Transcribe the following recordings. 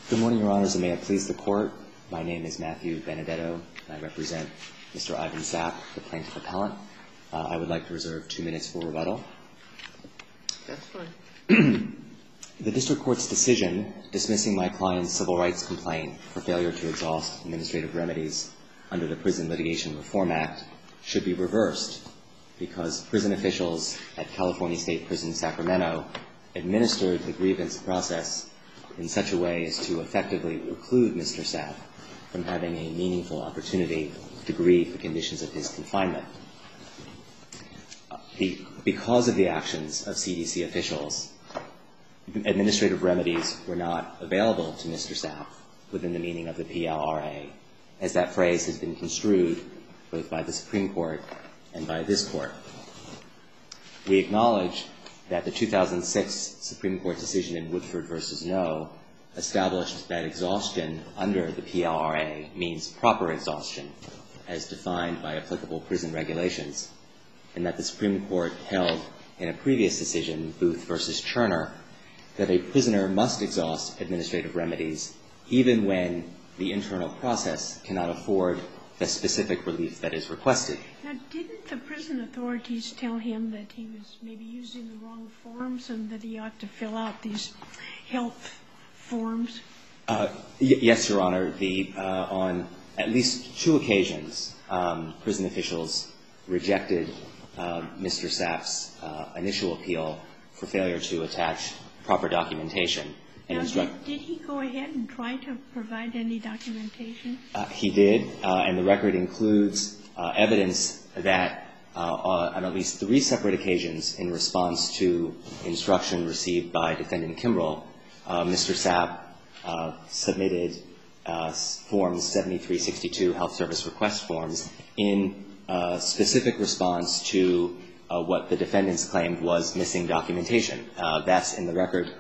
Good morning, Your Honors, and may it please the Court. My name is Matthew Benedetto, and I represent Mr. Ivan Sapp, the plaintiff appellant. I would like to reserve 2 minutes for rebuttal. That's fine. The District Court's decision dismissing my client's civil rights complaint for failure to exhaust administrative remedies under the Prison Litigation Reform Act should be reversed because prison officials at California State Prison Sacramento administered the grievance process in such a way as to effectively preclude Mr. Sapp from having a meaningful opportunity to grieve the conditions of his confinement. Because of the actions of CDC officials, administrative remedies were not available to Mr. Sapp within the meaning of the PLRA, as that phrase has been construed both by the Supreme Court and by this Court. We acknowledge that the 2006 Supreme Court decision in Woodford v. No established that exhaustion under the PLRA means proper exhaustion as defined by applicable prison regulations, and that the Supreme Court held in a previous decision, Booth v. Cherner, that a prisoner must exhaust administrative remedies even when the internal process cannot afford the specific relief that is requested. Now, didn't the prison authorities tell him that he was maybe using the wrong forms and that he ought to fill out these health forms? Yes, Your Honor. On at least 2 occasions, prison officials rejected Mr. Sapp's initial appeal for failure to attach proper documentation. Now, did he go ahead and try to provide any documentation? He did, and the record includes evidence that on at least 3 separate occasions in response to instruction received by Defendant Kimbrell, Mr. Sapp submitted Forms 7362 Health Service Request Forms in specific response to what the defendants claimed was missing documentation. That's in the record.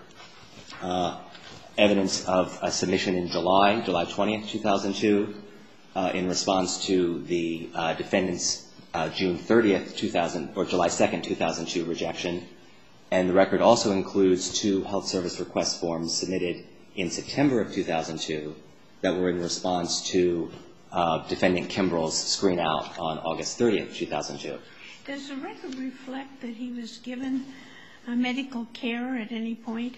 Evidence of a submission in July 20th, 2002, in response to the defendant's June 30th, or July 2nd, 2002 rejection. And the record also includes 2 health service request forms submitted in September of 2002 that were in response to Defendant Kimbrell's screen out on August 30th, 2002. Does the record reflect that he was given medical care at any point?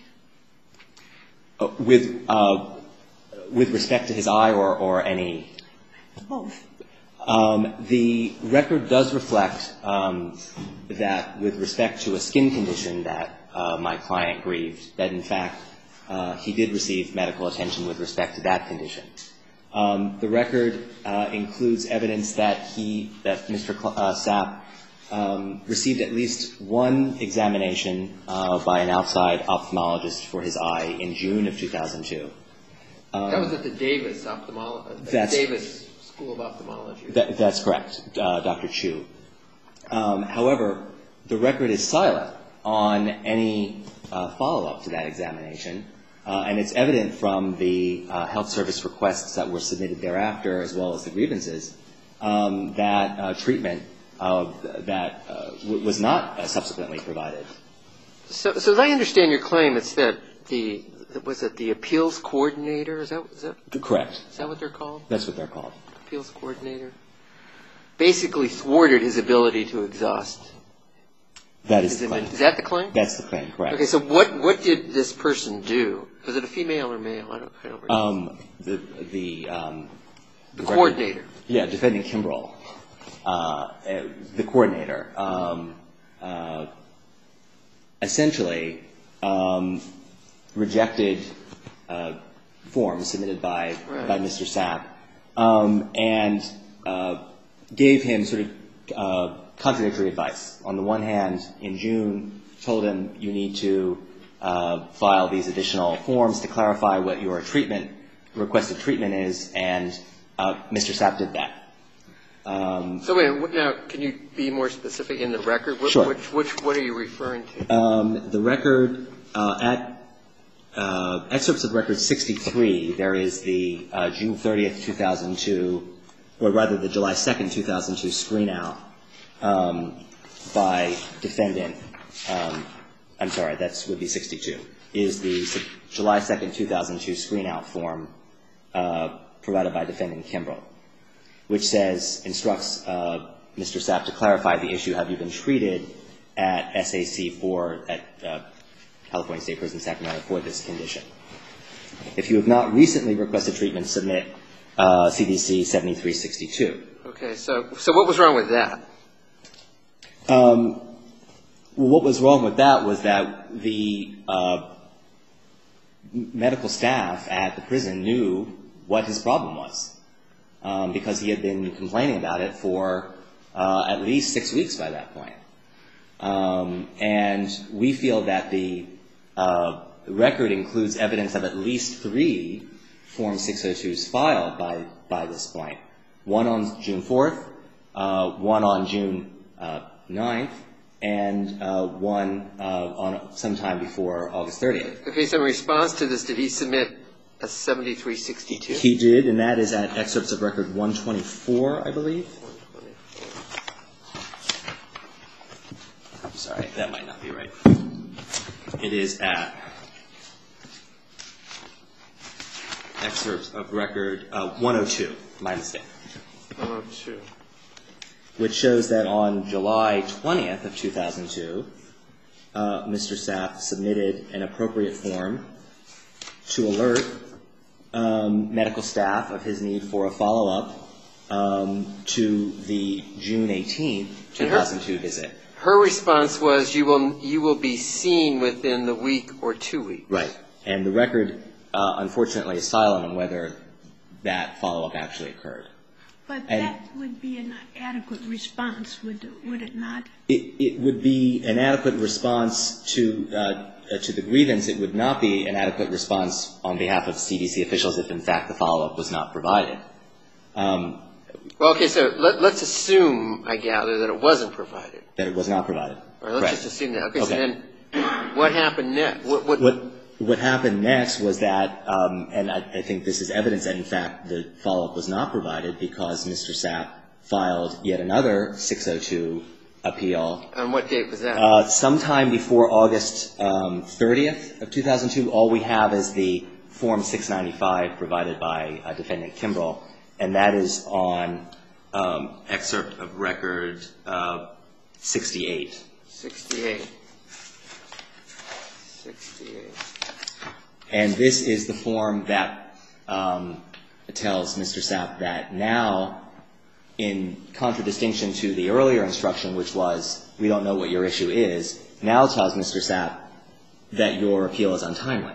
With respect to his eye or any? Both. The record does reflect that with respect to a skin condition that my client grieved, that in fact he did receive medical attention with respect to that condition. The record includes evidence that Mr. Sapp received at least 1 examination by an outside ophthalmologist for his eye in June of 2002. That was at the Davis Davis School of Ophthalmology. That's correct, Dr. Chu. However, the record is silent on any follow-up to that examination, and it's evident from the health service requests that were submitted thereafter, as well as the grievances, that treatment that was not subsequently provided. So as I understand your claim, it's that the appeals coordinator? Is that Correct. Is that what they're called? That's what they're called. Appeals coordinator basically thwarted his ability to exhaust. That is the claim. Is that the claim? That's the claim, correct. Okay, so what did this person do? Was it a female or male? I don't remember. The coordinator. Yeah, Defendant Kimbrell. The coordinator. Essentially rejected forms submitted by Mr. Sapp and gave him sort of contradictory advice. On the one hand, in June, told him you need to file these additional forms to clarify what your requested treatment is, and Mr. Sapp did that. So wait, now can you be more specific in the record? Sure. What are you referring to? The record at excerpts of record 63, there is the June 30th, 2002, or rather the July 2nd, 2002 screen out by defendant. I'm sorry, that would be 62. is the July 2nd, 2002 screen-out form provided by Defendant Kimbrell, which instructs Mr. Sapp to clarify the issue, have you been treated at SAC4 at California State Prison, Sacramento for this condition. If you have not recently requested treatment, submit CDC 7362. Okay, so what was wrong with that? Well, what was wrong with that was that the medical staff at the prison knew what his problem was, because he had been complaining about it for at least 6 weeks by that point. And we feel that the record includes evidence of at least 3 Form 602s filed by this point. One on June 4th, one on June 9th, and one on sometime before August 30th. Okay, so in response to this, did he submit a 7362? He did, and that is at excerpts of record 124, I believe. 124. I'm sorry, that might not be right. It is at excerpts of record 102, my mistake. 102. Which shows that on July 20th of 2002, Mr. Sapp submitted an appropriate form to alert medical staff of his need for a follow-up to the June 18th, 2002 visit. Her response was, you will be seen within the week or 2 weeks. Right. And the record, unfortunately, is silent on whether that follow-up actually occurred. But that would be an adequate response, would it not? It would be an adequate response to the grievance. It would not be an adequate response on behalf of CDC officials if, in fact, the follow-up was not provided. Well, okay, so let's assume, I gather, that it wasn't provided. That it was not provided. All right, let's just assume that. Okay, so then what happened next? What happened next was that, and I think this is evidence that, in fact, the follow-up was not provided because Mr. Sapp filed yet another 602 appeal. On what date was that? Sometime before August 30th of 2002. All we have is the Form 695 provided by Defendant Kimbrell, and that is on excerpt of record 68. 68. And this is the form that tells Mr. Sapp that now, in contradistinction to the earlier instruction, which was, we don't know what your issue is, now tells Mr. Sapp that your appeal is untimely.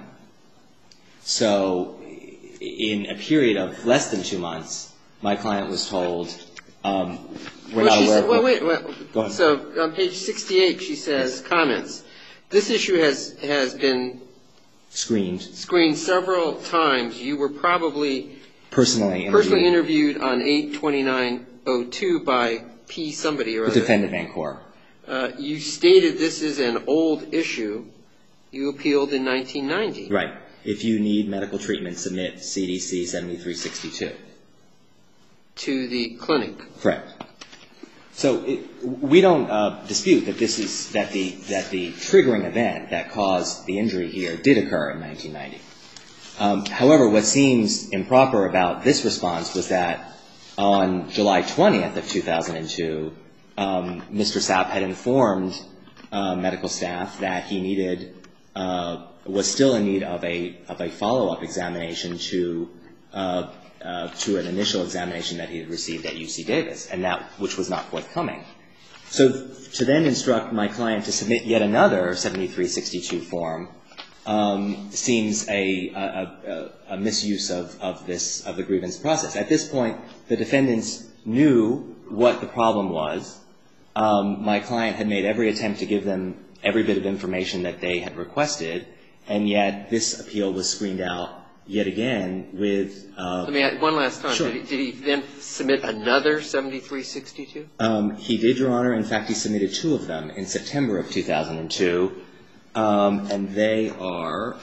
So in a period of less than 2 months, my client was told, we're not aware of... Wait. Go ahead. So on page 68, she says, comments. This issue has been screened several times. You were probably personally interviewed on 8/29/02 by P. somebody or other. The Defendant Van Cor. You stated this is an old issue. You appealed in 1990. Right. If you need medical treatment, submit CDC 7362. To the clinic. Correct. So we don't dispute that the triggering event that caused the injury here did occur in 1990. However, what seems improper about this response was that on July 20th of 2002, Mr. Sapp had informed medical staff that he was still in need of a follow-up examination to an initial examination that he had received at UC Davis, and which was not forthcoming. So to then instruct my client to submit yet another 7362 form seems a misuse of the grievance process. At this point, the defendants knew what the problem was. My client had made every attempt to give them every bit of information that they had requested, and yet this appeal was screened out yet again with... Let me add one last time. Sure. Did he then submit another 7362? He did, Your Honor. In fact, he submitted 2 of them in September of 2002, and they are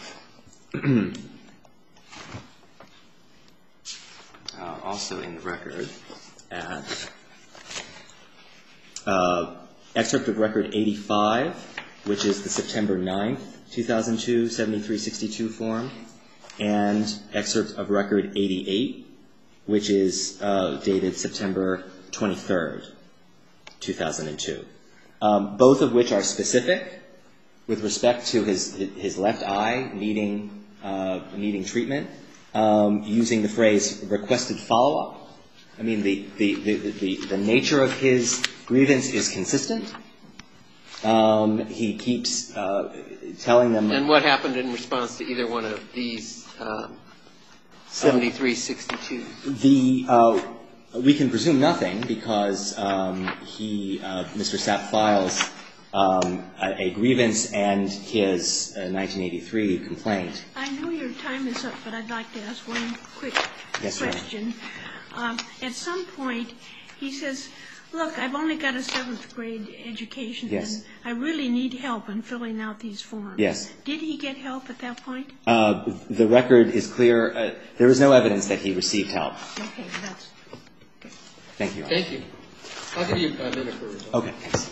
also in the record at excerpt of record 85 which is the September 9th, 2002, 7362 form, and excerpt of record 88, which is dated September 23rd, 2002, both of which are specific with respect to his left eye needing treatment, using the phrase requested follow-up. I mean, the nature of his grievance is consistent. He keeps telling them. And what happened in response to either one of these 7362? We can presume nothing because Mr. Sapp files a grievance and his 1983 complaint. I know your time is up, but I'd like to ask one quick question. At some point, he says, look, I've only got a 7th grade education. Yes. And I really need help in filling out these forms. Yes. Did he get help at that point? The record is clear. There is no evidence that he received help. Okay, that's good. Thank you. Thank you. I'll give you a minute for rebuttal. Okay, thanks.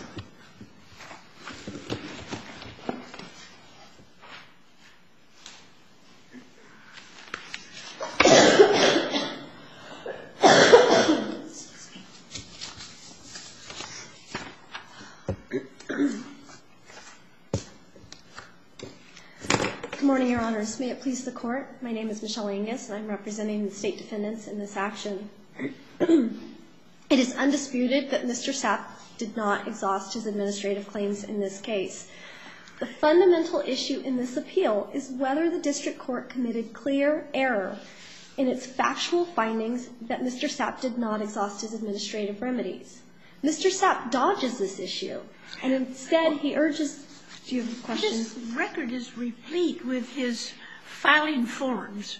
Good morning, Your Honors. May it please the Court. My name is Michelle Angus, and I'm representing the state defendants in this action. It is undisputed that Mr. Sapp did not exhaust his administrative claims in this case. The fundamental issue in this appeal is whether the district court committed clear error in its factual findings that Mr. Sapp did not exhaust his administrative remedies. Mr. Sapp dodges this issue, and instead he urges. Do you have a question? This record is replete with his filing forms.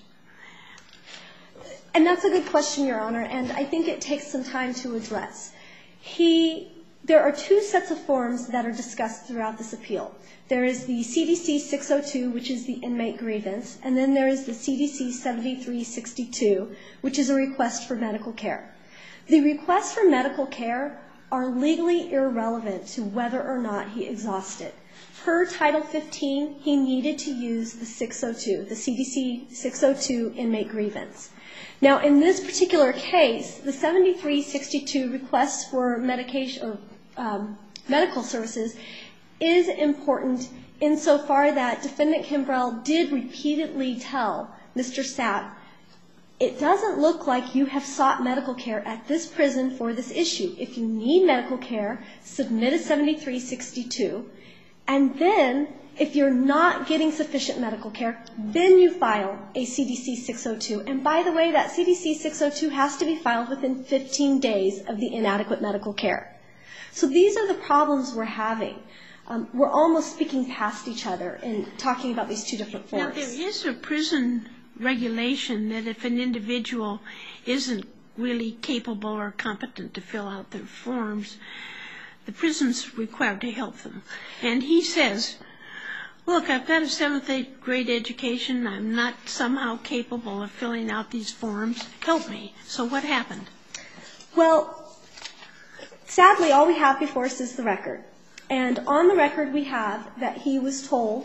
And that's a good question, Your Honor, and I think it takes some time to address. There are 2 sets of forms that are discussed throughout this appeal. There is the CDC 602, which is the inmate grievance, and then there is the CDC 7362, which is a request for medical care. The requests for medical care are legally irrelevant to whether or not he exhausted. Per Title 15, he needed to use the 602, the CDC 602 inmate grievance. Now, in this particular case, the 7362 request for medication or medical services is important insofar that Defendant Kimbrell did repeatedly tell Mr. Sapp, it doesn't look like you have sought medical care at this prison for this issue. If you need medical care, submit a 7362. And then, if you're not getting sufficient medical care, then you file a CDC 602. And by the way, that CDC 602 has to be filed within 15 days of the inadequate medical care. So these are the problems we're having. We're almost speaking past each other and talking about these 2 different forms. Now, there is a prison regulation that if an individual isn't really capable or competent to fill out their forms, the prison's required to help them. And he says, look, I've got a 7th, 8th grade education. I'm not somehow capable of filling out these forms. Help me. So what happened? Well, sadly, all we have before us is the record. And on the record, we have that he was told,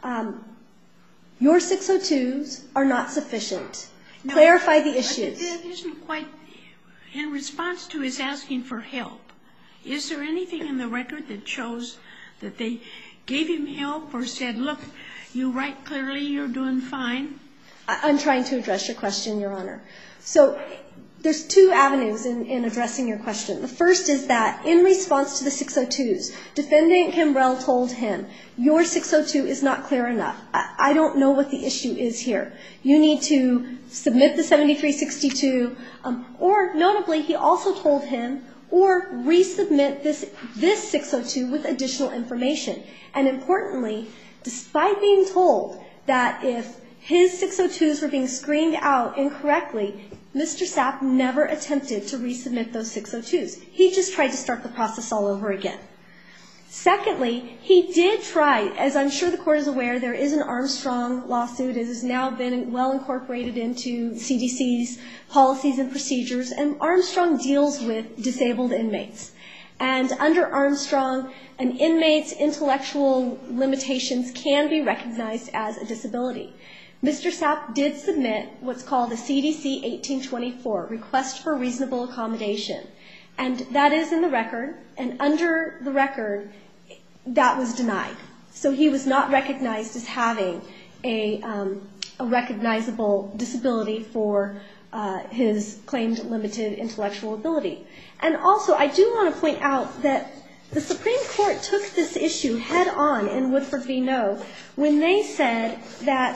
your 602s are not sufficient. No, clarify the issues. That isn't quite in response to his asking for help. Is there anything in the record that shows that they gave him help or said, look, you write clearly, you're doing fine? I'm trying to address your question, Your Honor. So there's 2 avenues in addressing your question. The first is that in response to the 602s, Defendant Kimbrell told him, your 602 is not clear enough. I don't know what the issue is here. You need to submit the 7362, or notably, he also told him, or resubmit this 602 with additional information. And importantly, despite being told that if his 602s were being screened out incorrectly, Mr. Sapp never attempted to resubmit those 602s. He just tried to start the process all over again. Secondly, he did try, as I'm sure the Court is aware, there is an Armstrong lawsuit. It has now been well incorporated into CDC's policies and procedures, and Armstrong deals with disabled inmates. And under Armstrong, an inmate's intellectual limitations can be recognized as a disability. Mr. Sapp did submit what's called a CDC 1824, Request for Reasonable Accommodation. And that is in the record, and under the record, that was denied. So he was not recognized as having a recognizable disability for his claimed limited intellectual ability. And also, I do want to point out that the Supreme Court took this issue head on in Woodford v. No when they said that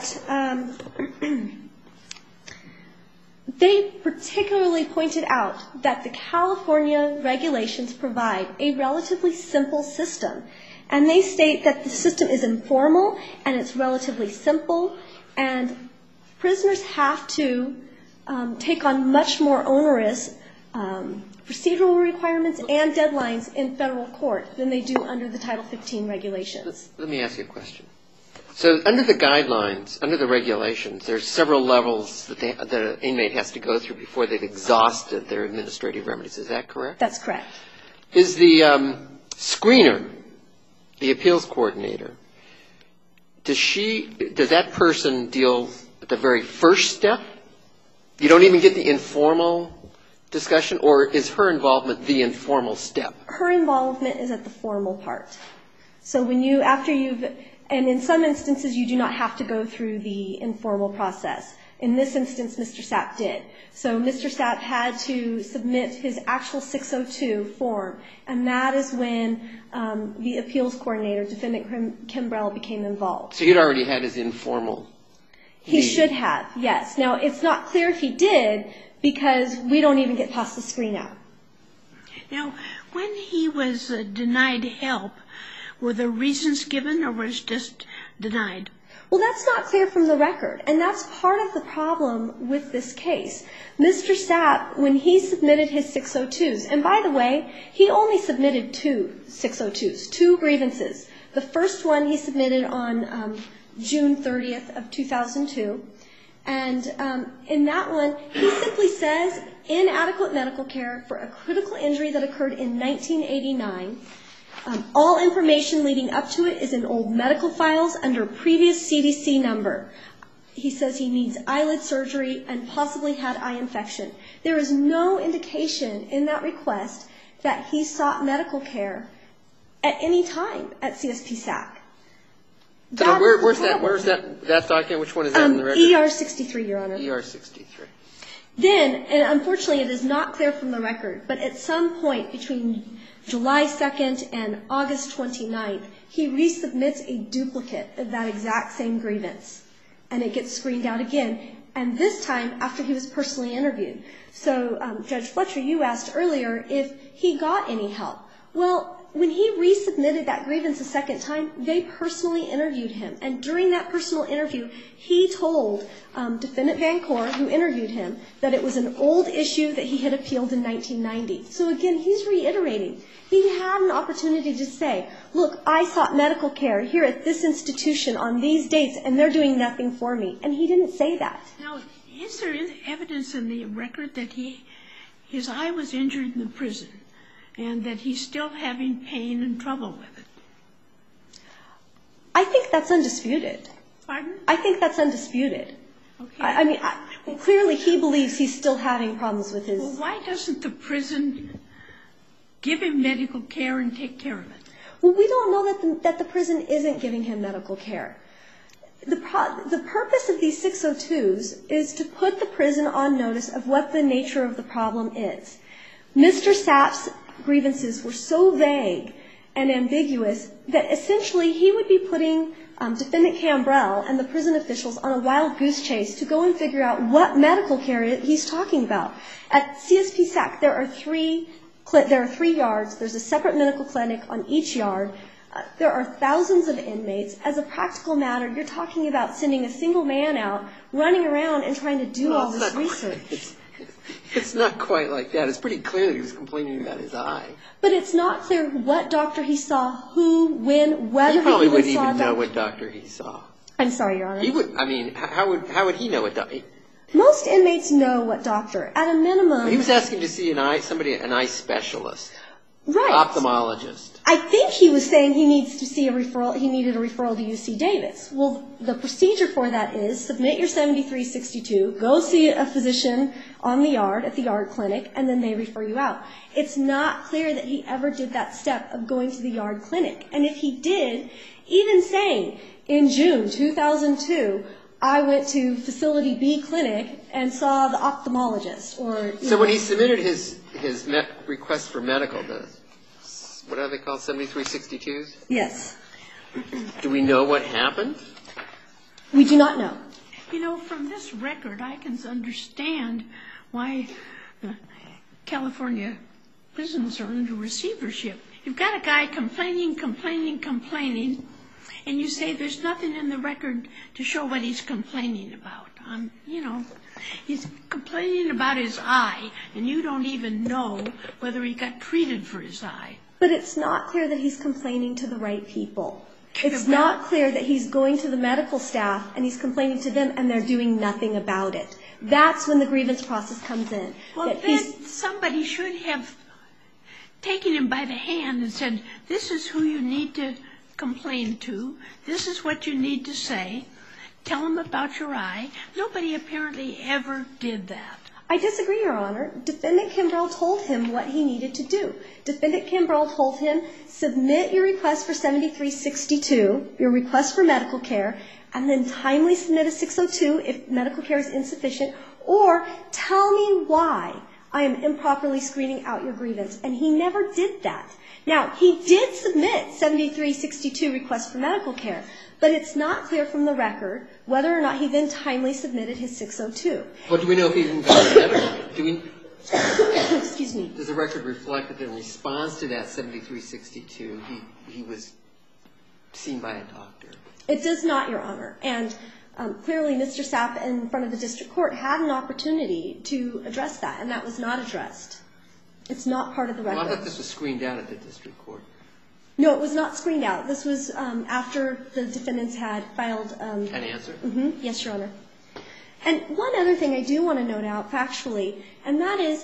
they particularly pointed out that the California regulations provide a relatively simple system. And they state that the system is informal and it's relatively simple, and prisoners have to take on much more onerous procedural requirements and deadlines in federal court than they do under the Title 15 regulations. Let me ask you a question. So under the guidelines, under the regulations, there's several levels that the inmate has to go through before they've exhausted their administrative remedies. Is that correct? That's correct. Is the screener, the appeals coordinator, does that person deal at the very first step? You don't even get the informal discussion, or is her involvement the informal step? Her involvement is at the formal part. So when you, after you've, and in some instances you do not have to go through the informal process. In this instance, Mr. Sapp did. So Mr. Sapp had to submit his actual 602 form, and that is when the appeals coordinator, Defendant Kimbrell, became involved. So he'd already had his informal He should have, yes. Now, it's not clear if he did, because we don't even get past the screen out. Now, when he was denied help, were there reasons given, or was it just denied? Well, that's not clear from the record, and that's part of the problem with this case. Mr. Sapp, when he submitted his 602s, and by the way, he only submitted 2 602s, 2 grievances. The first one he submitted on June 30th of 2002, and in that one, he simply says, inadequate medical care for a critical injury that occurred in 1989. All information leading up to it is in old medical files under a previous CDC number. He says he needs eyelid surgery and possibly had eye infection. There is no indication in that request that he sought medical care at any time at CSP-SAC. So where's that document? Which one is that in the record? ER 63, Your Honor. ER 63. Then, and unfortunately it is not clear from the record, but at some point between July 2nd and August 29th, he resubmits a duplicate of that exact same grievance. And it gets screened out again, and this time after he was personally interviewed. So, Judge Fletcher, you asked earlier if he got any help. Well, when he resubmitted that grievance a second time, they personally interviewed him. And during that personal interview, he told Defendant Van Cor, who interviewed him, that it was an old issue that he had appealed in 1990. So again, he's reiterating. He had an opportunity to say, look, I sought medical care here at this institution on these dates, and they're doing nothing for me. And he didn't say that. Now, is there evidence in the record that his eye was injured in the prison, and that he's still having pain and trouble with it? I think that's undisputed. Pardon? I think that's undisputed. Okay. I mean, clearly he believes he's still having problems with his... Well, why doesn't the prison give him medical care and take care of it? Well, we don't know that the prison isn't giving him medical care. The purpose of these 602s is to put the prison on notice of what the nature of the problem is. Mr. Sapp's grievances were so vague and ambiguous that essentially he would be putting Defendant Cambrell and the prison officials on a wild goose chase to go and figure out what medical care he's talking about. At CSP-SAC, there are three yards. There's a separate medical clinic on each yard. There are thousands of inmates. As a practical matter, you're talking about sending a single man out, running around and trying to do all this research. It's not quite like that. It's pretty clear that he was complaining about his eye. But it's not clear what doctor he saw, who, when, whether he even saw a doctor. He probably wouldn't even know what doctor he saw. I'm sorry, Your Honor. He would. I mean, how would he know what doctor? Most inmates know what doctor. At a minimum. He was asking to see an eye specialist. ophthalmologist. I think he was saying he needs to see a referral. He needed a referral to UC Davis. Well, the procedure for that is submit your 7362, go see a physician on the yard at the yard clinic, and then they refer you out. It's not clear that he ever did that step of going to the yard clinic. And if he did, even saying in June 2002, I went to facility B clinic and saw the ophthalmologist. So when he submitted his request for medical, what are they called, 7362s? Yes. Do we know what happened? We do not know. You know, from this record, I can understand why California prisons are under receivership. You've got a guy complaining, and you say there's nothing in the record to show what he's complaining about. He's complaining about his eye, and you don't even know whether he got treated for his eye. But it's not clear that he's complaining to the right people. It's not clear that he's going to the medical staff and he's complaining to them and they're doing nothing about it. That's when the grievance process comes in. Well, then somebody should have taken him by the hand and said, this is who you need to complain to. This is what you need to say. Tell him about your eye. Nobody apparently ever did that. I disagree, Your Honor. Defendant Kimbrell told him what he needed to do. Defendant Kimbrell told him, submit your request for 7362, your request for medical care, and then timely submit a 602 if medical care is insufficient, or tell me why I am improperly screening out your grievance. And he never did that. Now, he did submit 7362 requests for medical care, but it's not clear from the record whether or not he then timely submitted his 602. Well, do we know if he even got medical? Excuse me. Does the record reflect that in response to that 7362, he was seen by a doctor? It does not, Your Honor. And clearly, Mr. Sapp, in front of the district court, had an opportunity to address that, and that was not addressed. It's not part of the record. Well, I thought this was screened out at the district court. No, it was not screened out. This was after the defendants had filed... An answer? Mm-hmm. Yes, Your Honor. And one other thing I do want to note out factually, and that is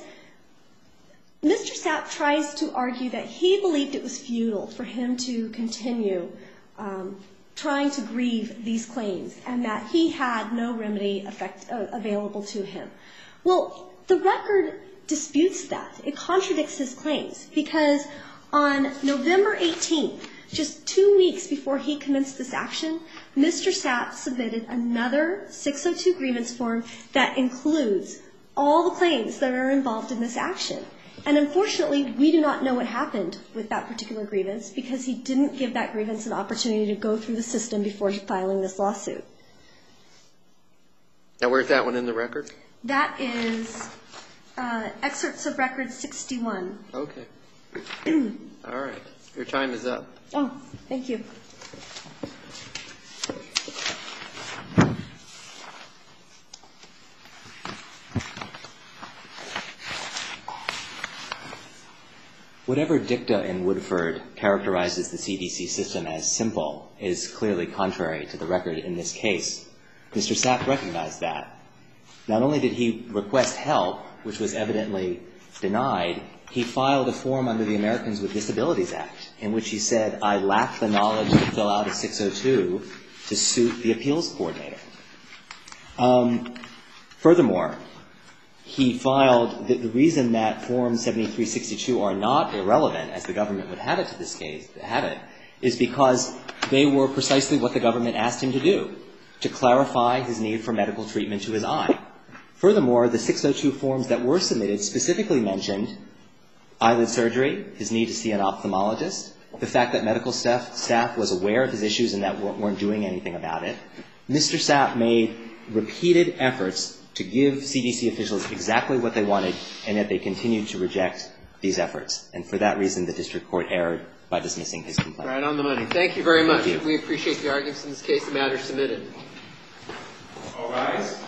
Mr. Sapp tries to argue that he believed it was futile for him to continue trying to grieve these claims and that he had no remedy available to him. Well, the record disputes that. It contradicts his claims because on November 18th, just 2 weeks before he commenced this action, Mr. Sapp submitted another 602 grievance form that includes all the claims that are involved in this action. And unfortunately, we do not know what happened with that particular grievance because he didn't give that grievance an opportunity to go through the system before filing this lawsuit. Now, where's that one in the record? That is excerpts of record 61. Okay. All right. Your time is up. Oh, thank you. Whatever dicta in Woodford characterizes the CDC system as simple is clearly contrary to the record in this case. Mr. Sapp recognized that. Not only did he request help, which was evidently denied, he filed a form under the Americans with Disabilities Act in which he said, I lack the knowledge to fill out a 602 to suit the appeals coordinator. Furthermore, he filed the reason that Form 7362 are not irrelevant, as the government would have it to this case, is because they were precisely what the government asked him to do, to clarify his need for medical treatment to his eye. Furthermore, the 602 forms that were submitted specifically mentioned eyelid surgery, his need to see an ophthalmologist, the fact that medical staff was aware of his issues and that weren't doing anything about it. Mr. Sapp made repeated efforts to give CDC officials exactly what they wanted, and yet they continued to reject these efforts. And for that reason, the district court erred by dismissing his complaint. Right on the money. Thank you very much. Thank you. We appreciate the arguments in this case. The matter is submitted. All rise.